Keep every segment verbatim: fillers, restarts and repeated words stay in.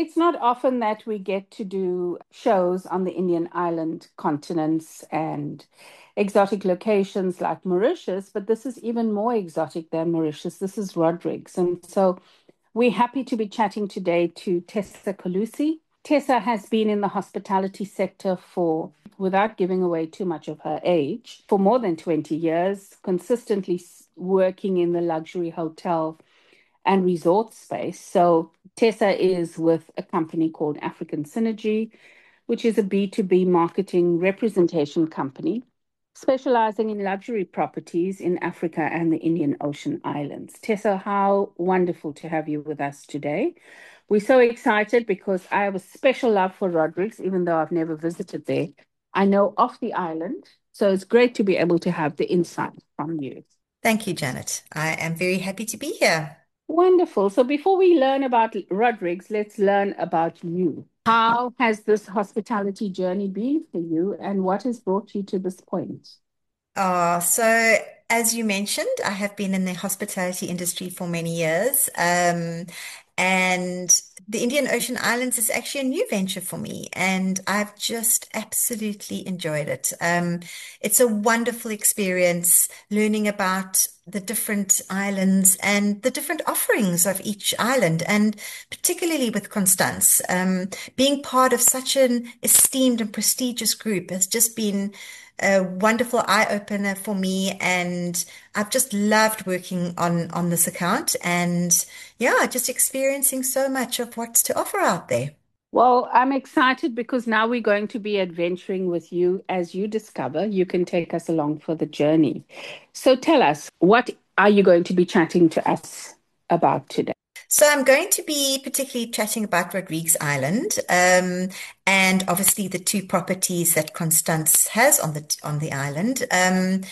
It's not often that we get to do shows on the Indian island continents and exotic locations like Mauritius, but this is even more exotic than Mauritius. This is Rodrigues. And so we're happy to be chatting today to Tessa Colusi. Tessa has been in the hospitality sector for, without giving away too much of her age, for more than twenty years, consistently working in the luxury hotel and resort space. So Tessa is with a company called African Synergy, which is a B two B marketing representation company specializing in luxury properties in Africa and the Indian Ocean Islands. Tessa, how wonderful to have you with us today. We're so excited because I have a special love for Rodrigues, even though I've never visited there. I know of the island, so it's great to be able to have the insight from you. Thank you, Janet. I am very happy to be here. Wonderful. So before we learn about Rodrigues, let's learn about you. How has this hospitality journey been for you, and what has brought you to this point? Uh, so, as you mentioned, I have been in the hospitality industry for many years. Um, and the Indian Ocean Islands is actually a new venture for me, and I've just absolutely enjoyed it. Um, it's a wonderful experience learning about the different islands and the different offerings of each island, and particularly with Constance. Um, being part of such an esteemed and prestigious group has just been a wonderful eye opener for me, and I've just loved working on on this account, and yeah, just experiencing so much of what's to offer out there. Well, I'm excited because now we're going to be adventuring with you as you discover. You can take us along for the journey. So tell us, what are you going to be chatting to us about today? So I'm going to be particularly chatting about Rodrigues Island, um, and obviously the two properties that Constance has on the on the island. Um,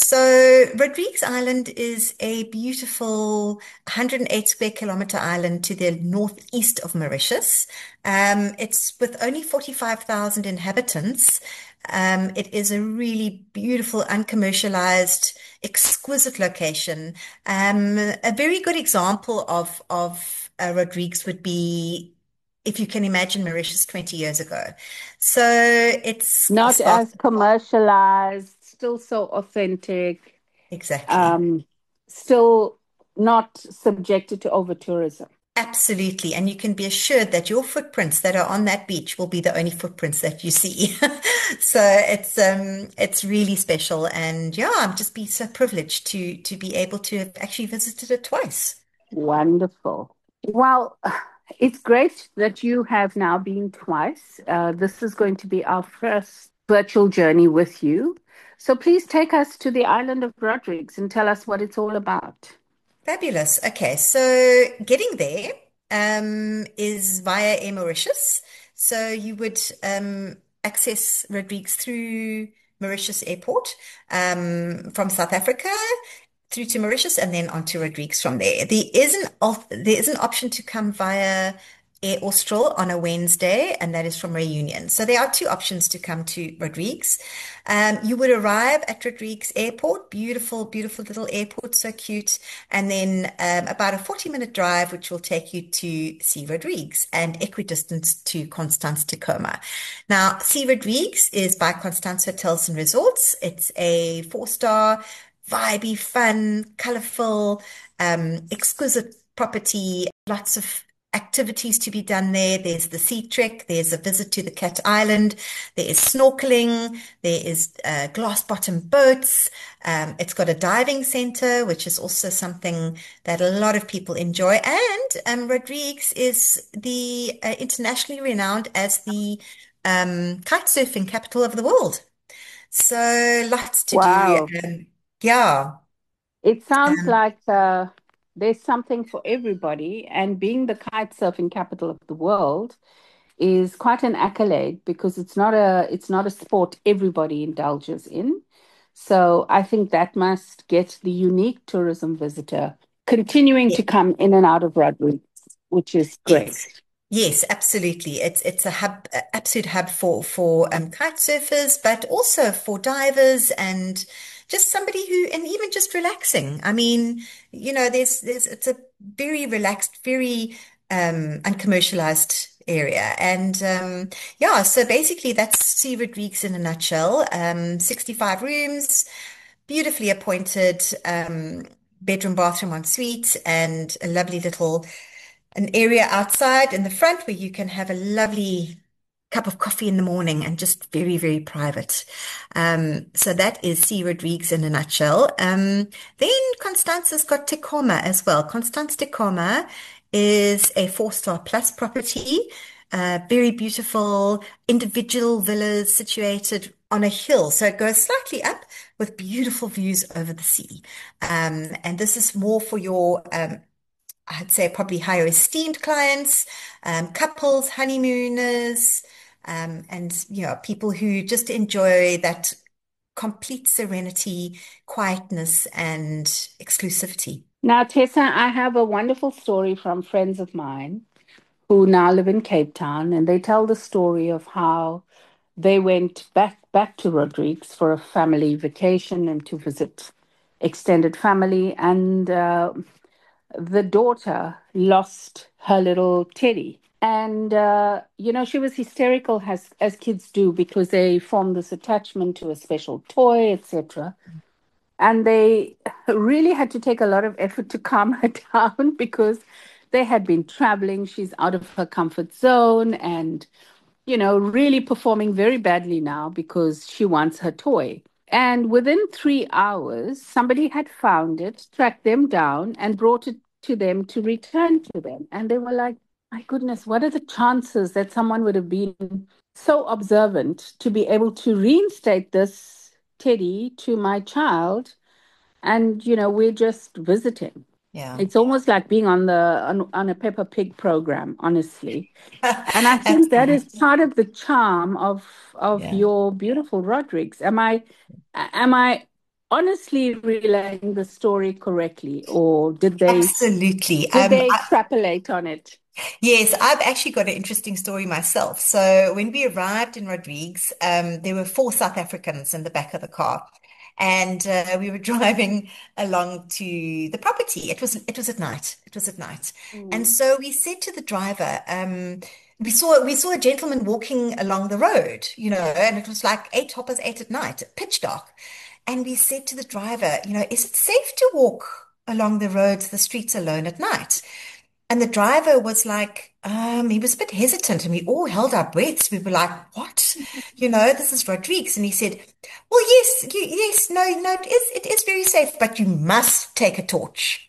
so Rodrigues Island is a beautiful one hundred eight square kilometer island to the northeast of Mauritius. Um, it's with only forty-five thousand inhabitants. Um, it is a really beautiful, uncommercialized, exquisite location. Um, a very good example of of uh, Rodrigues would be if you can imagine Mauritius twenty years ago. So it's Not started as commercialized, still so authentic, exactly. um, still not subjected to over tourism. Absolutely. And you can be assured that your footprints that are on that beach will be the only footprints that you see. So it's um it's really special. And yeah, I'm just be so privileged to to be able to have actually visited it twice. Wonderful. Well, it's great that you have now been twice. Uh, this is going to be our first virtual journey with you. So please take us to the island of Rodrigues and tell us what it's all about. Fabulous. Okay, so getting there um, is via Air Mauritius. So you would um, access Rodrigues through Mauritius Airport um, from South Africa through to Mauritius and then on to Rodrigues from there. There is an op there is an option to come via Air Austral on a Wednesday, and that is from Reunion. So there are two options to come to Rodrigues. Um, you would arrive at Rodrigues Airport, beautiful, beautiful little airport, so cute, and then um, about a forty minute drive, which will take you to See Rodrigues and equidistant to Constance Tacoma. Now, See Rodrigues is by Constance Hotels and Resorts. It's a four star vibey, fun, colorful, um, exquisite property, lots of activities to be done there. There's the sea trek, there's a visit to the Cat Island, there is snorkeling, there is uh, glass bottom boats. Um, it's got a diving center, which is also something that a lot of people enjoy. And um, Rodrigues is the uh, internationally renowned as the um, kite surfing capital of the world. So lots to do. Wow. Um, yeah. It sounds Um, like uh, there's something for everybody. And being the kite surfing capital of the world is quite an accolade because it's not a it's not a sport everybody indulges in. So I think that must get the unique tourism visitor continuing to ye- come in and out of Rodrigues, which is yes. great. Yes, absolutely. It's it's a hub, a absolute hub for for um, kite surfers, but also for divers and just somebody who, and even just relaxing. I mean, you know, there's there's it's a very relaxed, very um, uncommercialized area. And um, yeah, so basically that's C. Rodrigues in a nutshell. Um, sixty-five rooms, beautifully appointed, um, bedroom, bathroom, en suite, and a lovely little an area outside in the front where you can have a lovely cup of coffee in the morning and just very, very private. Um, so that is C. Rodrigues in a nutshell. Um, then Constance's got Tecoma as well. Constance Tecoma is a four-star plus property, uh, very beautiful individual villas situated on a hill. So it goes slightly up with beautiful views over the sea. Um, and this is more for your um, I'd say probably higher esteemed clients, um, couples, honeymooners, um, and you know, people who just enjoy that complete serenity, quietness, and exclusivity. Now, Tessa, I have a wonderful story from friends of mine who now live in Cape Town, and they tell the story of how they went back back to Rodrigues for a family vacation and to visit extended family, and uh, the daughter lost her little teddy. And uh, you know, she was hysterical as as kids do because they form this attachment to a special toy, et cetera. And they really had to take a lot of effort to calm her down because they had been traveling. She's out of her comfort zone and, you know, really performing very badly now because she wants her toy. And within three hours, somebody had found it, tracked them down, and brought it to them to return to them. And they were like, my goodness, what are the chances that someone would have been so observant to be able to reinstate this teddy to my child? And, you know, we're just visiting. Yeah. It's almost like being on the on, on a Peppa Pig program, honestly. And I think that is Absolutely. part of the charm of of Yeah. your beautiful Rodrigues. Am I am I honestly relaying the story correctly, or did they Absolutely. did Um, they I, extrapolate on it? yes, I've actually got an interesting story myself. So when we arrived in Rodrigues, um, there were four South Africans in the back of the car. And uh, we were driving along to the property. It was it was at night. It was at night. And Mm. so we said to the driver, um, we saw we saw a gentleman walking along the road, you know, and it was like eight hoppers eight at night, pitch dark. And we said to the driver, you know, is it safe to walk along the roads, the streets alone at night? And the driver was like, um, he was a bit hesitant, and we all held our breaths. We were like, what? You know, this is Rodrigues. And he said, well, yes, you, yes, no, no, it is, it is very safe, but you must take a torch.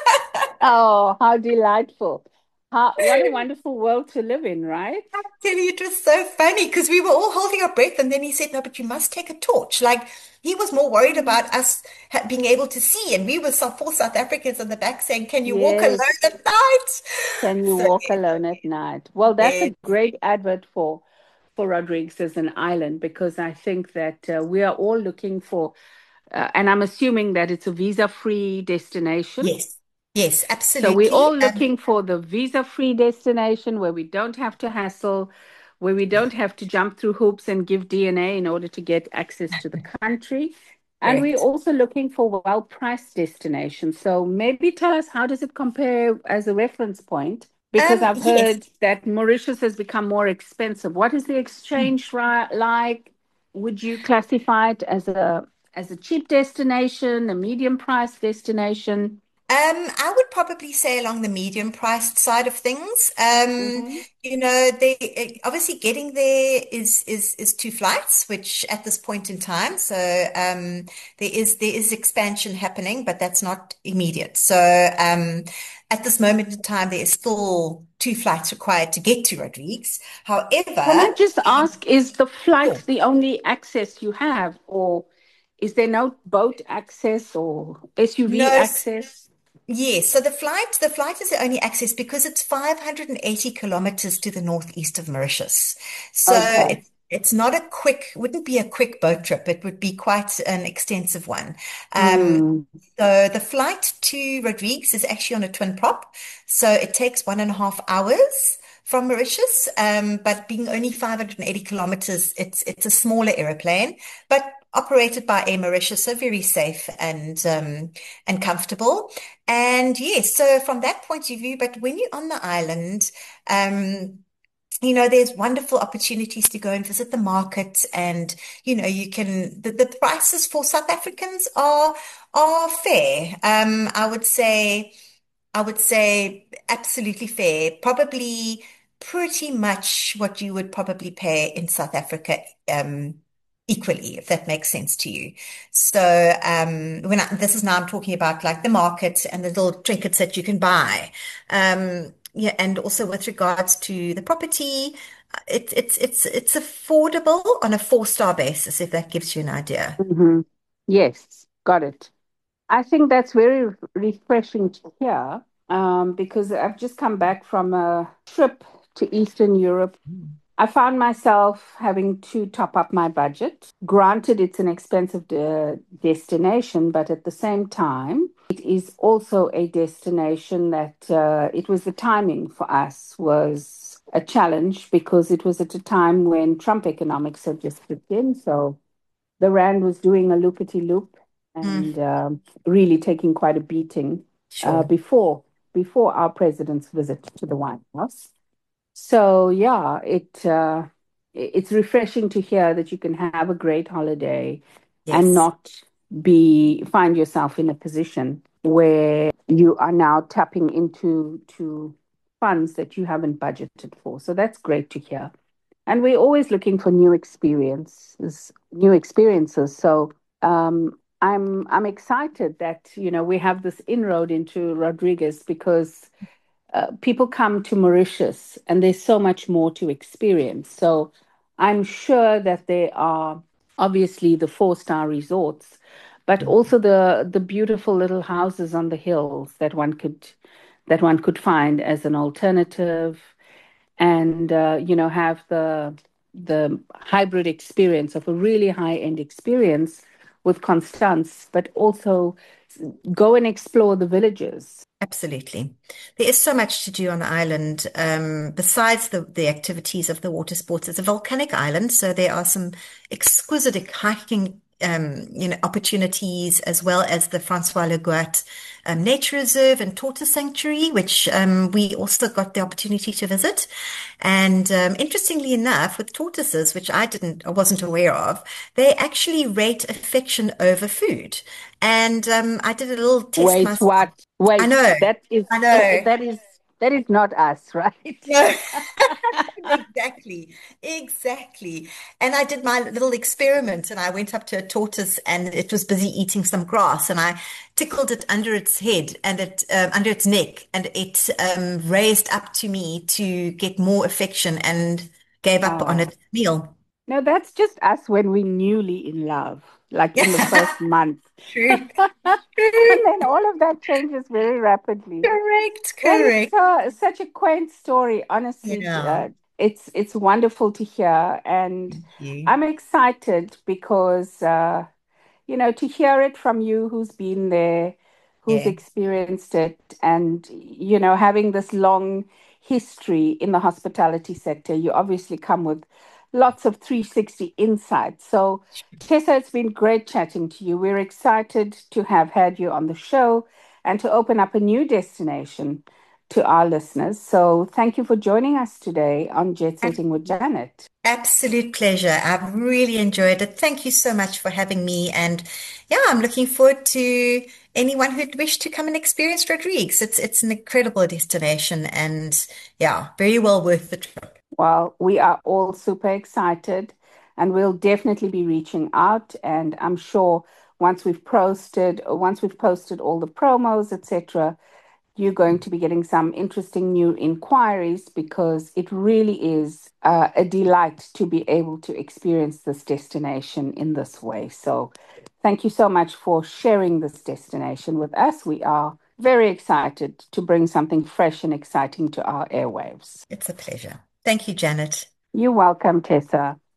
Oh, how delightful. How, what a wonderful world to live in, right? Tell you, it was so funny because we were all holding our breath, and then he said, no, but you must take a torch. Like he was more worried about us ha- being able to see. And we were some four South Africans in the back saying, can you walk alone Yes. at night? Can you So, walk alone at night? Well, that's yeah, a great advert for for Rodrigues as an island because I think that uh, we are all looking for, uh, and I'm assuming that it's a visa-free destination. yes, yes, So we're absolutely. all Um, looking for the visa-free destination where we don't have to hassle, where we yeah, don't have to jump through hoops and give D N A in order to get access to the country. And we're correct. also looking for well-priced destinations. So maybe tell us, how does it compare as a reference point? Because Um, I've yes. heard that Mauritius has become more expensive. What is the exchange ri- like? Would you classify it as a as a cheap destination, a medium price destination? Um, I would probably say along the medium priced side of things. Um, Mm-hmm. you know, they eh, obviously getting there is is is two flights, which at this point in time, so um, there is there is expansion happening, but that's not immediate. So um, at this moment in time, there is still two flights required to get to Rodrigues. Can However, I just ask, is the sure. flight the only access you have, or is there no boat access or S U V No, access? yes, so the flight the flight is the only access because it's five hundred eighty kilometers to the northeast of Mauritius. So Okay. it's it's not a quick, wouldn't be a quick boat trip. It would be quite an extensive one. Um, Mm. so the flight to Rodrigues is actually on a twin prop. So it takes one and a half hours from Mauritius. Um, but being only five hundred eighty kilometers, it's it's a smaller aeroplane, but operated by Air Mauritius, so very safe and um, and comfortable. And yes, so from that point of view, but when you're on the island, um, you know, there's wonderful opportunities to go and visit the market, and you know, you can the, the prices for South Africans are are fair. Um, I would say I would say absolutely fair. Probably pretty much what you would probably pay in South Africa, um, equally, if that makes sense to you. So, um, when I, this is now I'm talking about like the market and the little trinkets that you can buy. Um, yeah, and also with regards to the property, it, it's it's it's affordable on a four-star basis, if that gives you an idea. Hmm. Yes, got it. I think that's very re- refreshing to hear, um, because I've just come back from a trip to Eastern Europe. I found myself having to top up my budget. Granted, it's an expensive de- destination, but at the same time, it is also a destination that uh, it was the timing for us was a challenge because it was at a time when Trump economics had just kicked in. So the Rand was doing a loopity loop Mm, and um, really taking quite a beating uh, sure. before before our president's visit to the White House. So yeah, it uh, it's refreshing to hear that you can have a great holiday and Yes, not be find yourself in a position where you are now tapping into to funds that you haven't budgeted for. So that's great to hear. And we're always looking for new experiences, new experiences. So um, I'm I'm excited that you know we have this inroad into Rodriguez because uh, people come to Mauritius and there's so much more to experience. So I'm sure that there are obviously the four star resorts, but also the the beautiful little houses on the hills that one could that one could find as an alternative and uh, you know have the the hybrid experience of a really high end experience with Constance, but also go and explore the villages. absolutely. There is so much to do on the island. Um, besides the, the activities of the water sports, it's a volcanic island, so there are some exquisite hiking um, you know, opportunities, as well as the Francois Legoat um, Nature Reserve and Tortoise Sanctuary, which um, we also got the opportunity to visit. And um, interestingly enough, with tortoises, which I didn't, I wasn't aware of, they actually rate affection over food. And um, I did a little test Wait, myself. what? I Wait, know, that is I uh, know. that is that is not us, right? No, exactly, exactly. And I did my little experiment and I went up to a tortoise and it was busy eating some grass and I tickled it under its head and it um, under its neck and it um, raised up to me to get more affection and gave up on Oh, its meal. no, that's just us when we're newly in love, like in the first month. True, And true, then all of that changes very rapidly. correct, That is correct. so, such a quaint story. Honestly, Yeah, uh, it's it's wonderful to hear, and thank you. I'm excited because uh, you know to hear it from you, who's been there, who's Yeah, experienced it, and you know having this long history in the hospitality sector. You obviously come with lots of three sixty insights. So, Tessa, it's been great chatting to you. We're excited to have had you on the show and to open up a new destination to our listeners. So thank you for joining us today on Jet Setting with Janet. absolute pleasure. I've really enjoyed it. Thank you so much for having me. And yeah, I'm looking forward to anyone who'd wish to come and experience Rodrigues. It's it's an incredible destination and yeah, very well worth the trip. Well, we are all super excited and we'll definitely be reaching out. And I'm sure once we've posted, once we've posted all the promos, et cetera, you're going to be getting some interesting new inquiries because it really is uh, a delight to be able to experience this destination in this way. So, thank you so much for sharing this destination with us. We are very excited to bring something fresh and exciting to our airwaves. It's a pleasure. Thank you, Janet. You're welcome, Tessa.